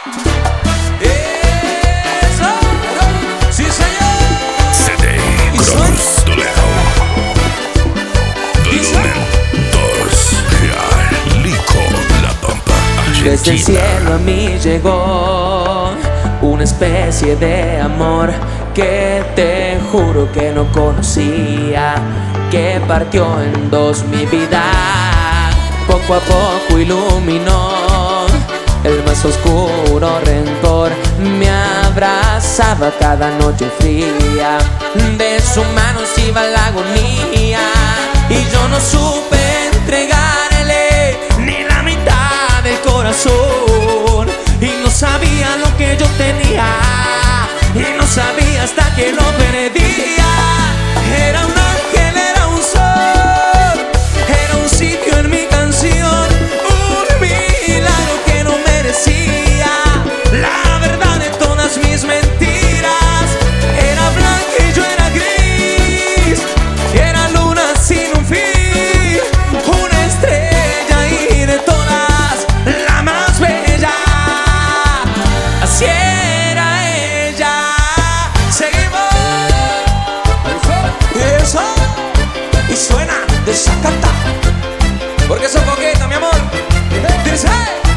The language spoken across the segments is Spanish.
Eso, sí señor. CD Cruz Toledo. Volumen 2. Jalisco, La Pampa, Desde el Argentina. cielo a mí llegó una especie de amor que te juro que no conocía, que partió en dos mi vida. Poco a poco iluminó el más oscuro rencor, me abrazaba cada noche fría, de sus manos iba la agonía, y yo no supe entregarle ni la mitad del corazón, y no sabía lo que yo tenía, y no sabía hasta que lo perdía. Era un ángel, era un sol, era un sitio en mi canción, un milagro que no merecía la verdad de todas mis mentiras. Era blanca y yo era gris, era luna sin un fin, una estrella y de todas la más bella. Así era ella. Seguimos. Eso. Y suena de Zacata, porque soy coqueta, mi amor. Dice.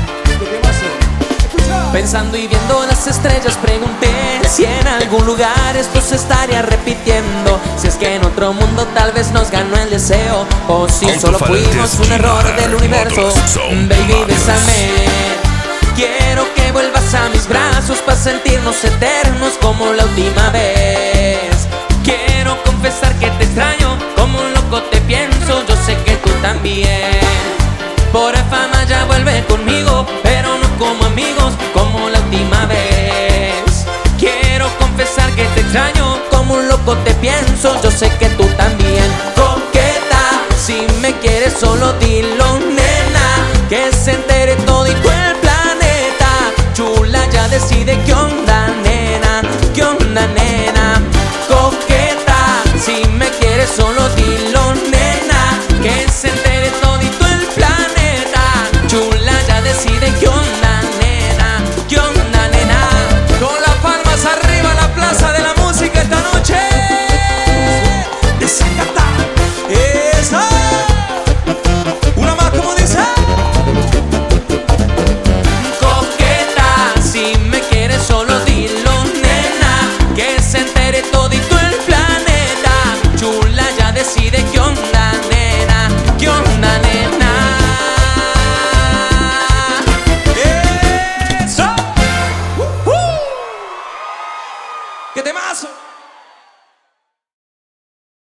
Pensando y viendo las estrellas pregunté si en algún lugar esto se estaría repitiendo, si es que en otro mundo tal vez nos ganó el deseo, o si solo fuimos un error del universo. Baby, bésame, quiero que vuelvas a mis brazos para sentirnos eternos como la última vez. Quiero confesar que te extraño, como un loco te pienso, yo sé que tú también. Por fama ya vuelve conmigo, pero no como amigos, como la última vez. Quiero confesar que te extraño, como un loco te pienso, yo sé que tú también. Coqueta, si me quieres solo dilo, nena, que se entere todito el planeta. Chula, ya decide qué onda, nena, qué onda, nena. Coqueta, si me quieres solo dilo, nena, que se entere todito el planeta. Chula, ya decide qué onda, nena, qué onda, nena. Con las palmas arriba, la plaza de la música esta noche. Desacata. Esa. Una más, como dice. Coqueta, si me quieres solo dilo, nena, que se entere todito el planeta. Chula, ya decide qué onda, nena, qué onda, nena. Eso. ¡Qué temazo!